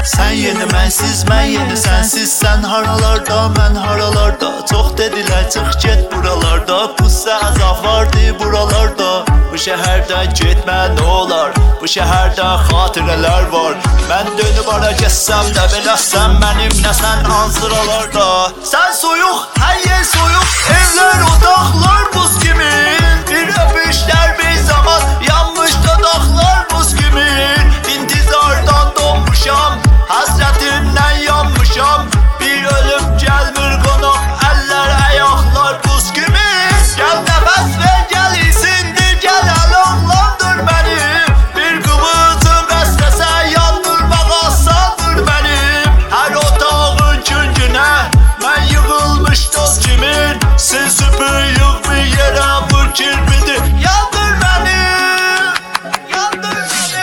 Sen yeni mənsiz, mən yeni sənsiz. Sən haralarda, mən haralarda. Çox dedilər çıx get buralarda. Qüssə əzab vardı buralarda. Bu şəhərdən getmə nə olar? Bu şəhərdə xatirələr var. Mən dönüb ara gəssəm də beləsən mənimlə sən ansıralarda. Sən soyuq, hər yer soyuq. Evlər, otaqlar buz kimi. Bir öpüşlər bir zaman yanmış dodaqlar buz kimi. İntizardan donmuşam, həsrətindən yanmışam. Bir ölüm gəlmir qonaq, əllər, ayaqlar buz kimi. Gəl nəfəs ver, gəl isindir, gəl əlaqlandır mənim. Bir qıvılcım bəstəsə yandırmaq asandır mənim. Hər otağın küncünə mən yığılmış dost kimin. Sil süpür yığ bir yerə vur kirpidi. Yandır məni, yandır məni.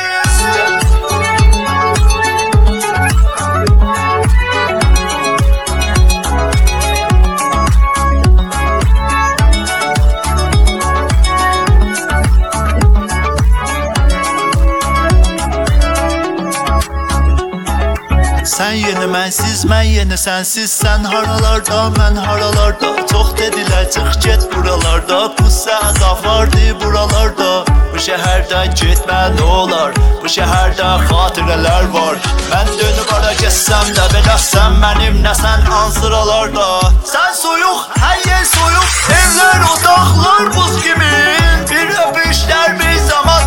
Sən yeni mənsiz, mən yeni sənsiz. Sən haralarda, mən haralarda. Çox dedilər çıx get buralarda. Qüssə əzab vardı buralarda. Bu şəhərdən getmə nə olar? Bu şəhərdə xatirələr var. Mən dönüb ara gəssəm də beləsən mənimlə sən ansıralarda. Sən soyuq, hər yer soyuq. Evlər, otaqlar buz kimi. Bir öpüşlər bir zaman